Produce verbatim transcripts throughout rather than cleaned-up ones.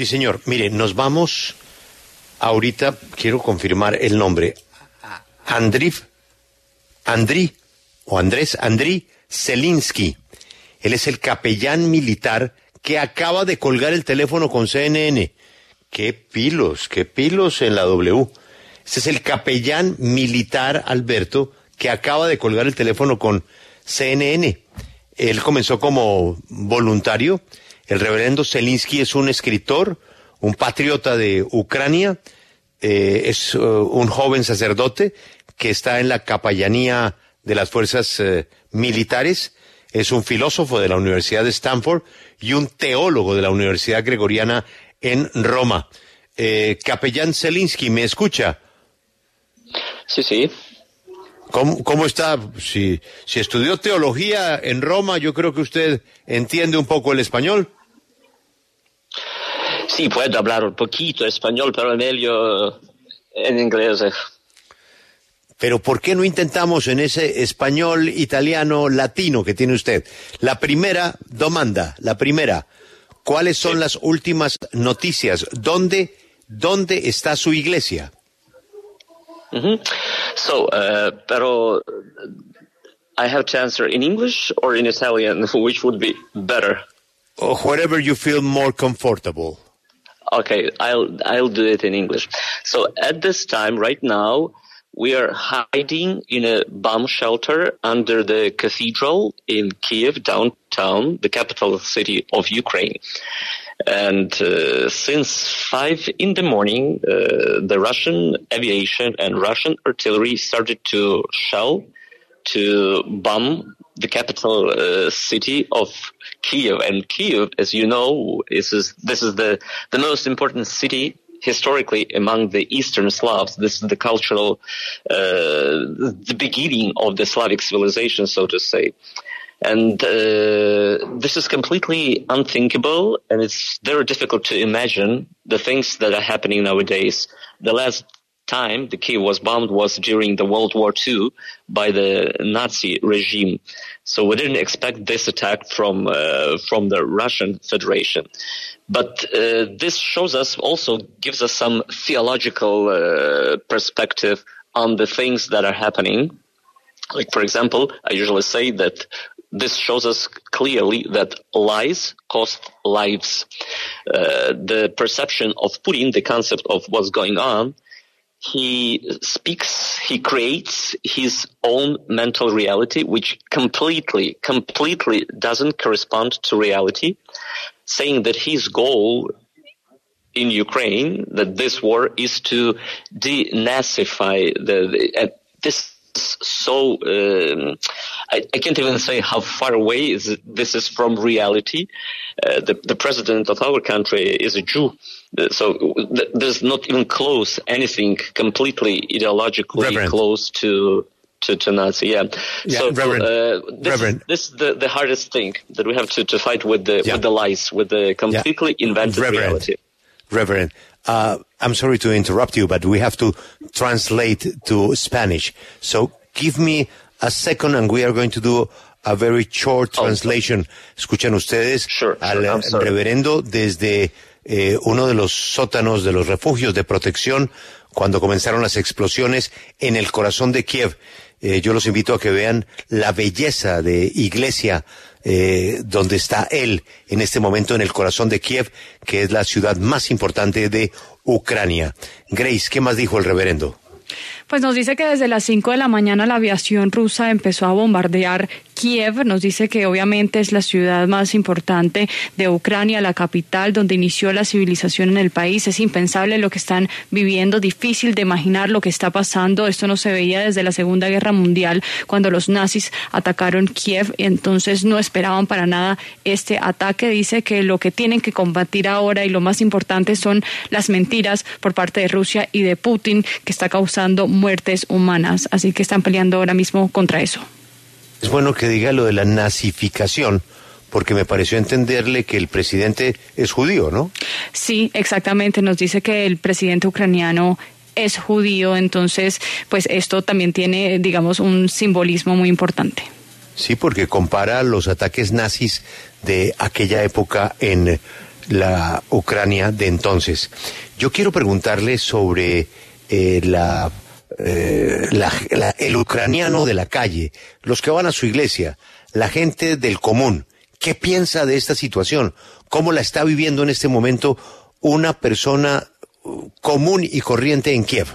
Sí, señor. Mire, nos vamos ahorita, quiero confirmar el nombre. Andriy, Andriy, o Andrés, Andriy Zelinsky. Él es el capellán militar que acaba de colgar el teléfono con C N N. ¡Qué pilos, qué pilos en la W! Este es el capellán militar, Alberto, que acaba de colgar el teléfono con C N N. Él comenzó como voluntario. El reverendo Zelinsky es un escritor, un patriota de Ucrania, eh, es uh, un joven sacerdote que está en la capellanía de las fuerzas eh, militares, es un filósofo de la Universidad de Stanford y un teólogo de la Universidad Gregoriana en Roma. Eh, capellán Zelinsky, ¿me escucha? Sí, sí. ¿Cómo, cómo está? Si, si estudió teología en Roma, yo creo que usted entiende un poco el español. Sí, puedo hablar un poquito español, pero meglio en inglés. Pero ¿por qué no intentamos en ese español italiano latino que tiene usted? La primera domanda, la primera. ¿Cuáles son sí. las últimas noticias? ¿Dónde, dónde está su iglesia? Mm-hmm. So, uh, pero I have to answer in English or in Italian, which would be better? Or wherever you feel more comfortable. Okay, I'll I'll do it in English. So at this time, right now, we are hiding in a bomb shelter under the cathedral in Kiev, downtown, the capital city of Ukraine. And uh, since five in the morning, uh, the Russian aviation and Russian artillery started to shell, to bomb the capital uh, city of Kiev. And Kiev, as you know, is, is this is the the most important city historically among the Eastern Slavs. This is the cultural, uh, the beginning of the Slavic civilization, so to say. And uh, this is completely unthinkable, and it's very difficult to imagine the things that are happening nowadays. The last time the Kiev was bombed was during the World War Two by the Nazi regime. So we didn't expect this attack from uh, from the Russian Federation. But uh, this shows us, also gives us some theological uh, perspective on the things that are happening. Like, for example, I usually say that this shows us clearly that lies cost lives. Uh, the perception of Putin, the concept of what's going on, he speaks, he creates his own mental reality, which completely, completely doesn't correspond to reality, saying that his goal in Ukraine, that this war is to denazify the, the uh, this is so, um, I, I can't even say how far away is it, this is from reality. Uh, the, the president of our country is a Jew. So th- there's not even close anything completely ideologically Reverend. close to to, to Nazi. Yeah. yeah so Reverend. Uh, this, Reverend. this is the, the hardest thing that we have to, to fight with the yeah. with the lies, with the completely yeah. invented Reverend. reality. Reverend, uh, I'm sorry to interrupt you, but we have to translate to Spanish. So give me a second and we are going to do a very short translation. Oh. Escuchan ustedes sure, al sure, reverendo desde eh, uno de los sótanos de los refugios de protección cuando comenzaron las explosiones en el corazón de Kiev. Eh, yo los invito a que vean la belleza de iglesia eh, donde está él en este momento en el corazón de Kiev, que es la ciudad más importante de Ucrania. Grace, ¿qué más dijo el reverendo? Pues nos dice que desde las cinco de la mañana la aviación rusa empezó a bombardear Kiev. Nos dice que obviamente es la ciudad más importante de Ucrania, la capital donde inició la civilización en el país. Es impensable lo que están viviendo, difícil de imaginar lo que está pasando. Esto no se veía desde la Segunda Guerra Mundial cuando los nazis atacaron Kiev. Entonces no esperaban para nada este ataque. Dice que lo que tienen que combatir ahora y lo más importante son las mentiras por parte de Rusia y de Putin, que está causando muertes humanas. Así que están peleando ahora mismo contra eso. Es bueno que diga lo de la nazificación, porque me pareció entenderle que el presidente es judío, ¿no? Sí, exactamente. Nos dice que el presidente ucraniano es judío, entonces, pues esto también tiene, digamos, un simbolismo muy importante. Sí, porque compara los ataques nazis de aquella época en la Ucrania de entonces. Yo quiero preguntarle sobre eh, la, eh, la, la, el ucraniano de la calle, los que van a su iglesia, la gente del común. ¿Qué piensa de esta situación? ¿Cómo la está viviendo en este momento una persona común y corriente en Kiev?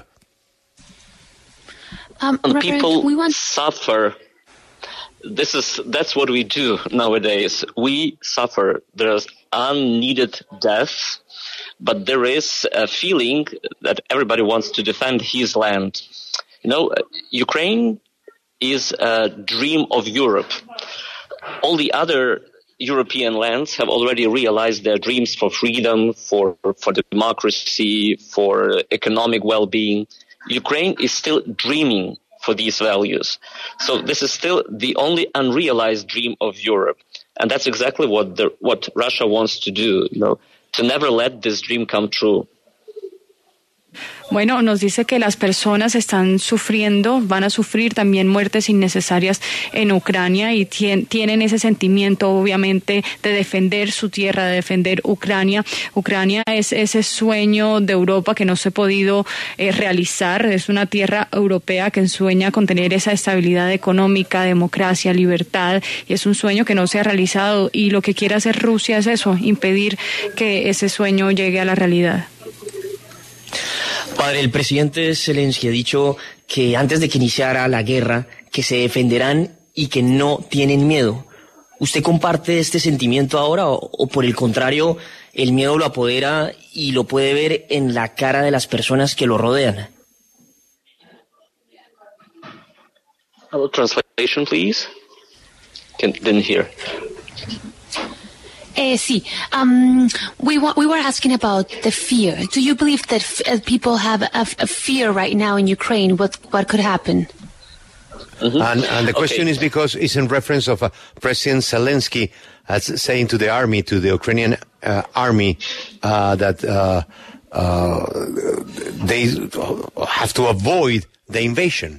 Um, People we want... suffer. This is that's what we do nowadays. We suffer. There's unneeded death, but there is a feeling that everybody wants to defend his land. You know, Ukraine is a dream of Europe. All the other European lands have already realized their dreams for freedom, for for democracy, for economic well-being. Ukraine is still dreaming for these values. So this is still the only unrealized dream of Europe. And that's exactly what the, what Russia wants to do, you know, to never let this dream come true. Bueno, nos dice que las personas están sufriendo, van a sufrir también muertes innecesarias en Ucrania y tien, tienen ese sentimiento, obviamente, de defender su tierra, de defender Ucrania. Ucrania es ese sueño de Europa que no se ha podido eh, realizar. Es una tierra europea que sueña con tener esa estabilidad económica, democracia, libertad, y es un sueño que no se ha realizado. Y lo que quiere hacer Rusia es eso, impedir que ese sueño llegue a la realidad. Padre, el presidente Zelensky ha dicho que antes de que iniciara la guerra, que se defenderán y que no tienen miedo. ¿Usted comparte este sentimiento ahora o, o por el contrario, el miedo lo apodera y lo puede ver en la cara de las personas que lo rodean? Hello, translation, please. Can, didn't hear. Uh, see, um, we wa- we were asking about the fear. Do you believe that f- uh, people have a, f- a fear right now in Ukraine? What what could happen? Mm-hmm. And, and the question okay. is because it's in reference of uh, President Zelensky as saying to the army, to the Ukrainian uh, army, uh, that uh, uh, they have to avoid the invasion.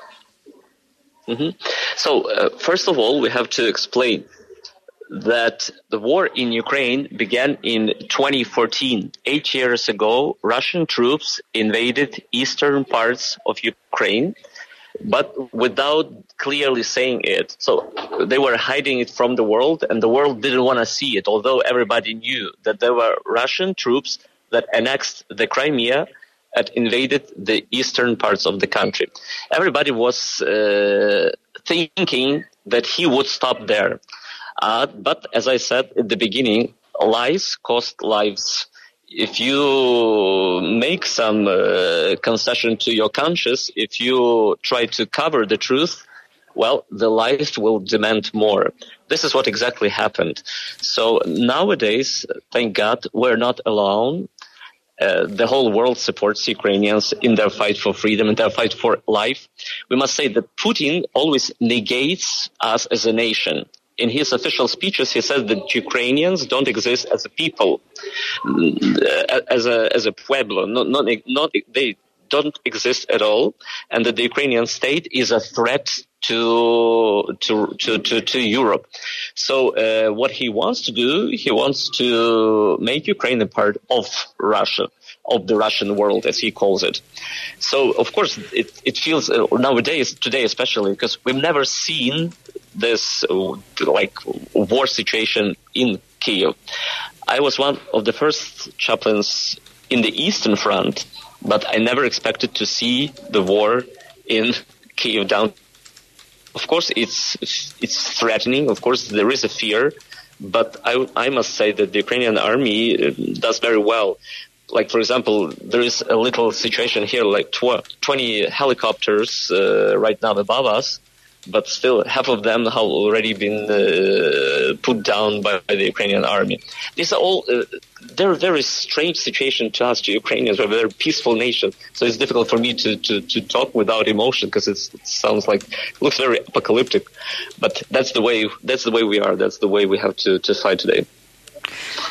Mm-hmm. So, uh, first of all, we have to explain that the war in Ukraine began in twenty fourteen. Eight years ago, Russian troops invaded eastern parts of Ukraine, but without clearly saying it. So they were hiding it from the world, and the world didn't want to see it, although everybody knew that there were Russian troops that annexed the Crimea and invaded the eastern parts of the country. Everybody was uh, thinking that he would stop there. Uh, but as I said at the beginning, lies cost lives. If you make some uh, concession to your conscience, if you try to cover the truth, well, the life will demand more. This is what exactly happened. So nowadays, thank God, we're not alone. Uh, the whole world supports Ukrainians in their fight for freedom, in their fight for life. We must say that Putin always negates us as a nation. In his official speeches, he says that Ukrainians don't exist as a people, as a as a pueblo. Not, not, not they don't exist at all, and that the Ukrainian state is a threat to to to to, to Europe. So, uh, what he wants to do, he wants to make Ukraine a part of Russia, of the Russian world, as he calls it. So, of course, it it feels uh, nowadays, today especially, because we've never seen this uh, like war situation in Kiev. I was one of the first chaplains in the Eastern Front, but I never expected to see the war in Kiev down. Of course, it's it's threatening. Of course, there is a fear, but I I must say that the Ukrainian army does very well. Like, for example, there is a little situation here, like tw- twenty helicopters uh, right now above us, but still half of them have already been uh, put down by, by the Ukrainian army. These are all, uh, they're a very strange situation to us, to Ukrainians. We're a very peaceful nation, so it's difficult for me to, to, to talk without emotion because it sounds like, it looks very apocalyptic. But that's the way, that's the way we are. That's the way we have to, to fight today.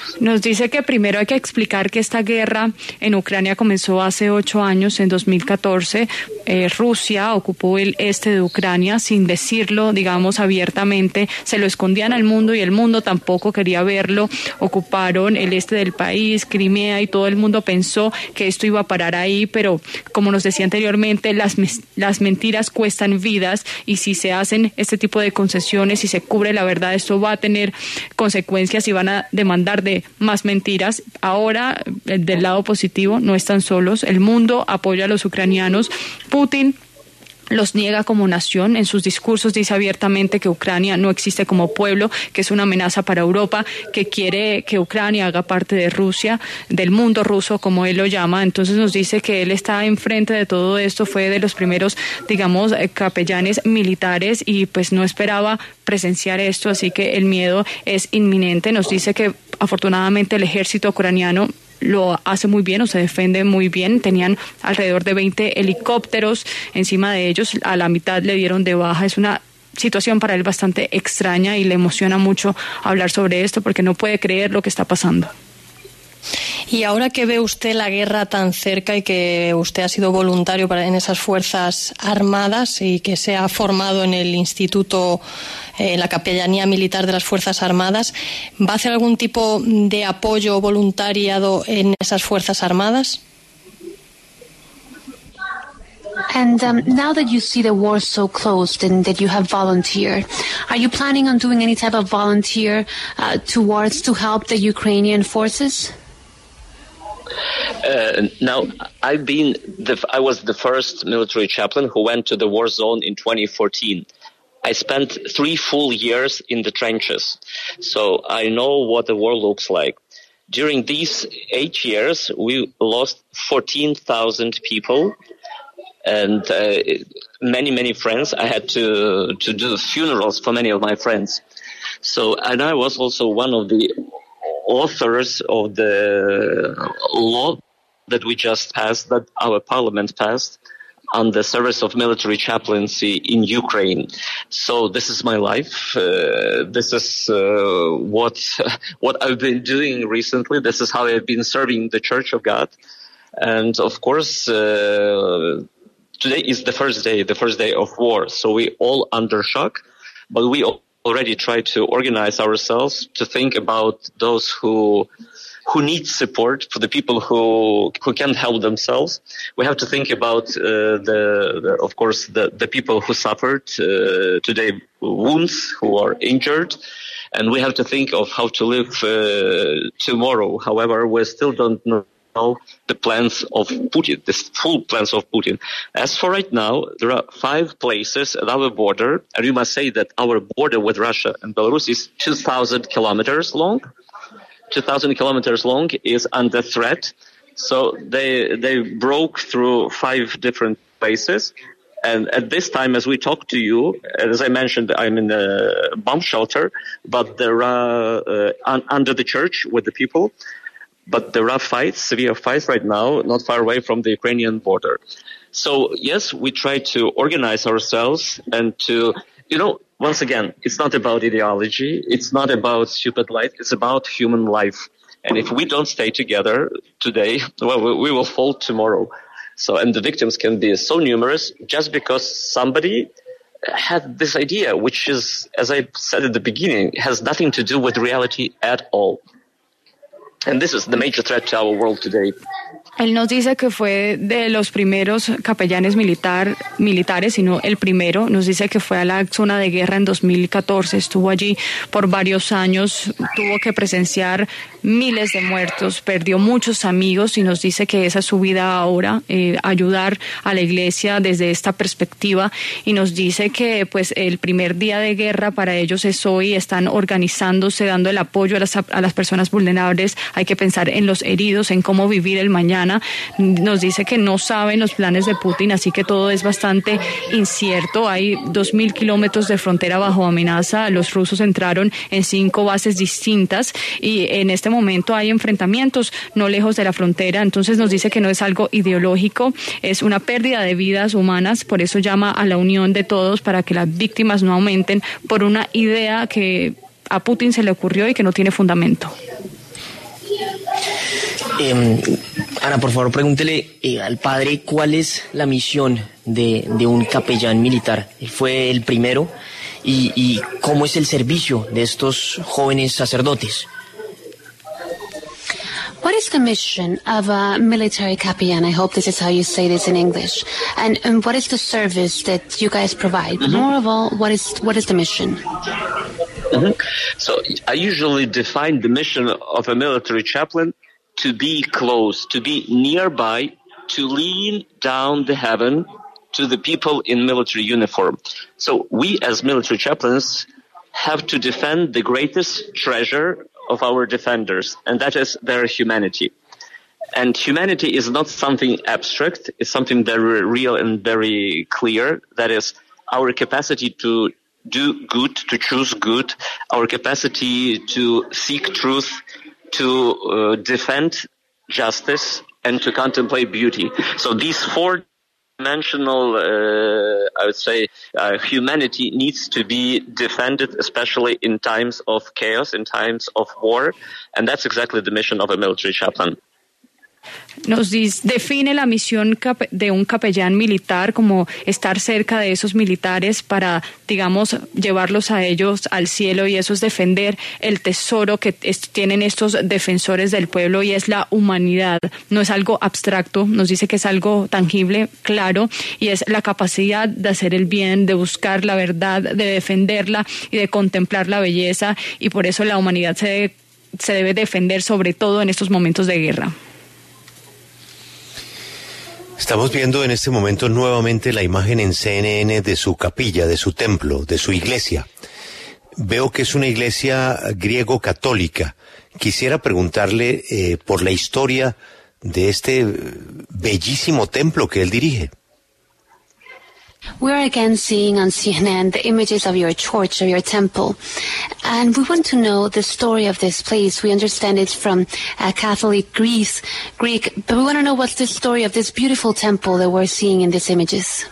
Nos dice que primero hay que explicar que esta guerra en Ucrania comenzó hace ocho años, en dos mil catorce. Eh, Rusia ocupó el este de Ucrania sin decirlo, digamos, abiertamente. Se lo escondían al mundo y el mundo tampoco quería verlo. Ocuparon el este del país, Crimea, y todo el mundo pensó que esto iba a parar ahí, pero como nos decía anteriormente, las, las mentiras cuestan vidas, y si se hacen este tipo de concesiones y se cubre la verdad, esto va a tener consecuencias y van a demandar de más mentiras. Ahora, del lado positivo, no están solos. El mundo apoya a los ucranianos. Putin los niega como nación. En sus discursos dice abiertamente que Ucrania no existe como pueblo, que es una amenaza para Europa, que quiere que Ucrania haga parte de Rusia, del mundo ruso, como él lo llama. Entonces nos dice que él está enfrente de todo esto, fue de los primeros, digamos, capellanes militares, y pues no esperaba presenciar esto, así que el miedo es inminente. Nos dice que afortunadamente el ejército ucraniano lo hace muy bien, o se defiende muy bien. Tenían alrededor de veinte helicópteros encima de ellos, a la mitad le dieron de baja. Es una situación para él bastante extraña y le emociona mucho hablar sobre esto porque no puede creer lo que está pasando. Y ahora que ve usted la guerra tan cerca y que usted ha sido voluntario para, en esas fuerzas armadas, y que se ha formado en el instituto, en eh, la capellanía militar de las fuerzas armadas, ¿va a hacer algún tipo de apoyo o voluntariado en esas fuerzas armadas? And um, now that you see the war so close and that you have volunteered, are you planning on doing any type of volunteer uh, towards to help the Ukrainian forces? Uh, now, I've been the, I was the first military chaplain who went to the war zone in twenty fourteen. I spent three full years in the trenches, so I know what the war looks like. During these eight years, we lost fourteen thousand people and uh, many, many friends. I had to, to do funerals for many of my friends. So, and I was also one of the authors of the law that we just passed, that our parliament passed, on the service of military chaplaincy in Ukraine. So this is my life. Uh, this is uh, what what I've been doing recently. This is how I've been serving the Church of God. And of course, uh, today is the first day, the first day of war. So we all under shock, but we all already try to organize ourselves to think about those who who need support, for the people who who can't help themselves. We have to think about uh, the, the of course the the people who suffered uh, today, wounds, who are injured, and we have to think of how to live uh, tomorrow. However, we still don't know the plans of Putin, the full plans of Putin. As for right now, there are five places at our border, and we must say that our border with Russia and Belarus is two thousand kilometers long. two thousand kilometers long, is under threat. So they they broke through five different places. And at this time, as we talk to you, as I mentioned, I'm in a bomb shelter, but there are uh, un- under the church with the people. But there are fights, severe fights right now, not far away from the Ukrainian border. So yes, we try to organize ourselves and to, you know, once again, it's not about ideology. It's not about stupid life. It's about human life. And if we don't stay together today, well, we will fall tomorrow. So, and the victims can be so numerous just because somebody had this idea, which is, as I said at the beginning, has nothing to do with reality at all. And this is the major threat to our world today. Él nos dice que fue de los primeros capellanes militar, militares, sino el primero. Nos dice que fue a la zona de guerra en dos mil catorce, estuvo allí por varios años, tuvo que presenciar miles de muertos, perdió muchos amigos y nos dice que esa es su vida ahora, eh, ayudar a la iglesia desde esta perspectiva, y nos dice que pues el primer día de guerra para ellos es hoy, están organizándose, dando el apoyo a las, a las personas vulnerables. Hay que pensar en los heridos, en cómo vivir el mañana. Nos dice que no saben los planes de Putin, así que todo es bastante incierto. Hay dos mil kilómetros de frontera bajo amenaza. Los rusos entraron en cinco bases distintas y en este momento hay enfrentamientos no lejos de la frontera. Entonces nos dice que no es algo ideológico, es una pérdida de vidas humanas. Por eso llama a la unión de todos para que las víctimas no aumenten por una idea que a Putin se le ocurrió y que no tiene fundamento. Eh, Ana, por favor, pregúntele eh, al padre cuál es la misión de, de un capellán militar. Él fue el primero y, y cómo es el servicio de estos jóvenes sacerdotes. What is the mission of a military capellan? I hope this is how you say this in English. And, and what is the service that you guys provide? Mm-hmm. More of all, what is what is the mission? Mm-hmm. So I usually define the mission of a military chaplain to be close, to be nearby, to lean down the heaven to the people in military uniform. So we as military chaplains have to defend the greatest treasure of our defenders, and that is their humanity. And humanity is not something abstract, it's something very real and very clear. That is our capacity to do good, to choose good, our capacity to seek truth, to uh, defend justice, and to contemplate beauty. So these four dimensional, uh, I would say, uh, humanity needs to be defended, especially in times of chaos, in times of war, and that's exactly the mission of a military chaplain. Nos dice, define la misión de un capellán militar como estar cerca de esos militares para, digamos, llevarlos a ellos al cielo, y eso es defender el tesoro que es, tienen estos defensores del pueblo, y es la humanidad. No es algo abstracto, nos dice que es algo tangible, claro, y es la capacidad de hacer el bien, de buscar la verdad, de defenderla y de contemplar la belleza, y por eso la humanidad se debe, se debe defender, sobre todo en estos momentos de guerra. Estamos viendo en este momento nuevamente la imagen en C N N de su capilla, de su templo, de su iglesia. Veo que es una iglesia griego-católica. Quisiera preguntarle eh, por la historia de este bellísimo templo que él dirige. We're again seeing on C N N the images of your church, of your temple. And we want to know the story of this place. We understand it's from uh, Catholic Greece, Greek, but we want to know what's the story of this beautiful temple that we're seeing in these images.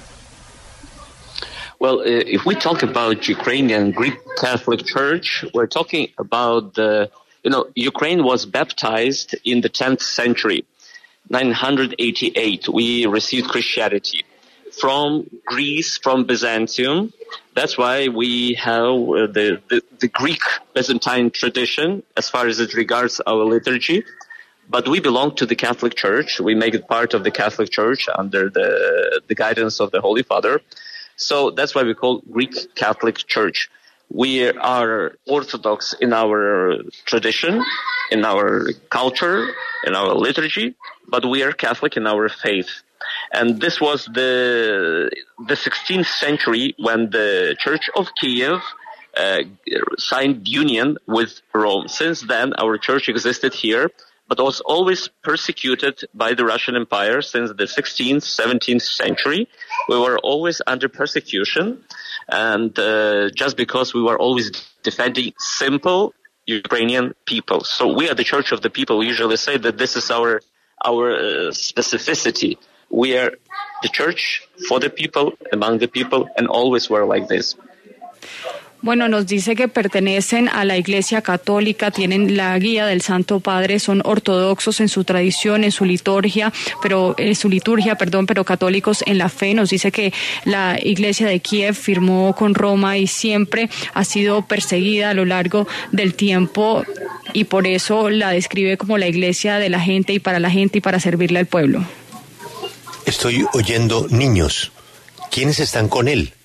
Well, uh, if we talk about Ukrainian Greek Catholic Church, we're talking about the, you know, Ukraine was baptized in the tenth century, nine eighty-eight. We received Christianity from Greece, from Byzantium. That's why we have uh, the, the, the Greek Byzantine tradition as far as it regards our liturgy. But we belong to the Catholic Church. We make it part of the Catholic Church under the, the guidance of the Holy Father. So that's why we call Greek Catholic Church. We are Orthodox in our tradition, in our culture, in our liturgy, but we are Catholic in our faith. And this was the the sixteenth century when the Church of Kiev uh, signed union with Rome. Since then, our church existed here, but was always persecuted by the Russian Empire since the sixteenth, seventeenth century. We were always under persecution, and uh, just because we were always defending simple Ukrainian people. So we are the Church of the People. We usually say that this is our our uh, specificity. We are the church for the people, among the people, and always were like this. Bueno, nos dice que pertenecen a la Iglesia Católica, tienen la guía del Santo Padre, son ortodoxos en su tradición, en su liturgia, pero en su liturgia, perdón, pero católicos en la fe. Nos dice que la Iglesia de Kiev firmó con Roma y siempre ha sido perseguida a lo largo del tiempo, y por eso la describe como la Iglesia de la gente y para la gente y para servirle al pueblo. Estoy oyendo niños. ¿Quiénes están con él?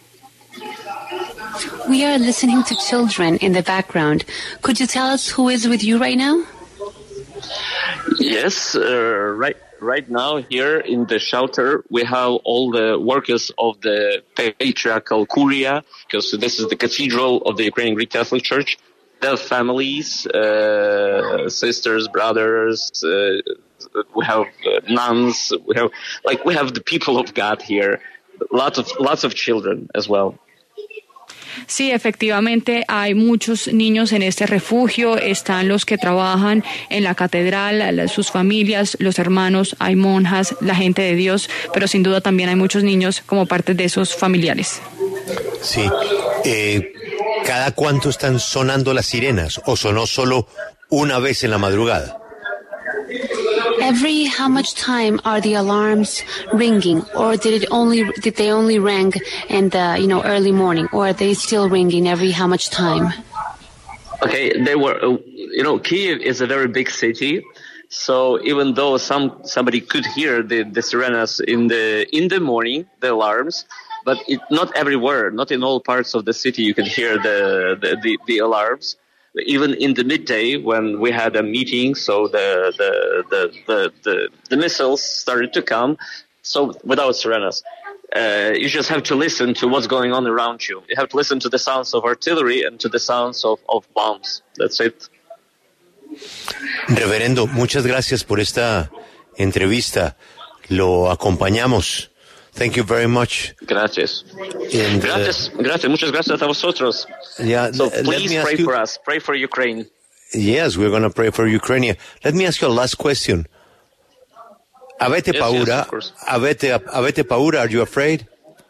We are listening to children in the background. Could you tell us who is with you right now? Yes, uh, right right now here in the shelter we have all the workers of the Patriarchal Curia, because this is the cathedral of the Ukrainian Greek Catholic Church. Their families, uh, sisters, brothers, uh, we have uh, nuns, we have like we have the people of God here. Lots of lots of children as well. Sí, efectivamente hay muchos niños en este refugio, están los que trabajan en la catedral, sus familias, los hermanos, hay monjas, la gente de Dios, pero sin duda también hay muchos niños como parte de esos familiares. Sí, eh, ¿Cada cuánto están sonando las sirenas o sonó solo una vez en la madrugada? Every how much time are the alarms ringing, or did it only did they only ring in the you know early morning, or are they still ringing every how much time? Okay, they were. Uh, you know, Kiev is a very big city, so even though some somebody could hear the the sirenas in the in the morning, the alarms, but it, not everywhere, not in all parts of the city, you could hear the the, the, the alarms. Even in the midday when we had a meeting, so the the the the, the, the missiles started to come, so without sirenas. Uh, you just have to listen to what's going on around you. You have to listen to the sounds of artillery and to the sounds of, of bombs. That's it. Reverendo, muchas gracias por esta entrevista. Lo acompañamos. Thank you very much. Gracias. And, gracias, uh, gracias, muchas gracias a vosotros. Yeah, so let please me pray ask you, for us. Pray for Ukraine. Yes, we're going to pray for Ukraine. Let me ask you a last question. Avete yes, paura? Yes, of course. Avete, avete paura? Are you afraid?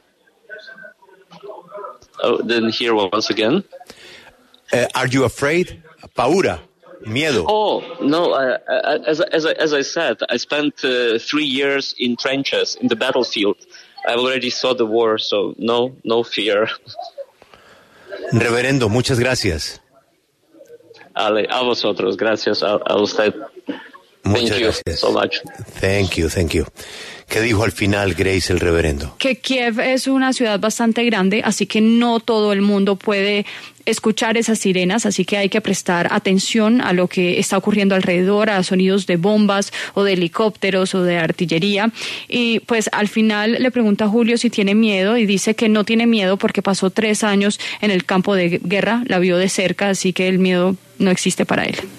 Oh, didn't hear once again. Uh, are you afraid? Paura. Miedo. Oh no! Uh, as as I, as I said, I spent uh, three years in trenches in the battlefield. I already saw the war, so no, no fear. Reverendo, muchas gracias. Ale, a vosotros, gracias a, a usted. Muchas Thank gracias. you so much. Thank you, thank you. ¿Qué dijo al final, Grace, el reverendo? Que Kiev es una ciudad bastante grande, así que no todo el mundo puede escuchar esas sirenas, así que hay que prestar atención a lo que está ocurriendo alrededor, a sonidos de bombas o de helicópteros o de artillería. Y pues al final le pregunta a Julio si tiene miedo y dice que no tiene miedo porque pasó tres años en el campo de guerra, la vio de cerca, así que el miedo no existe para él.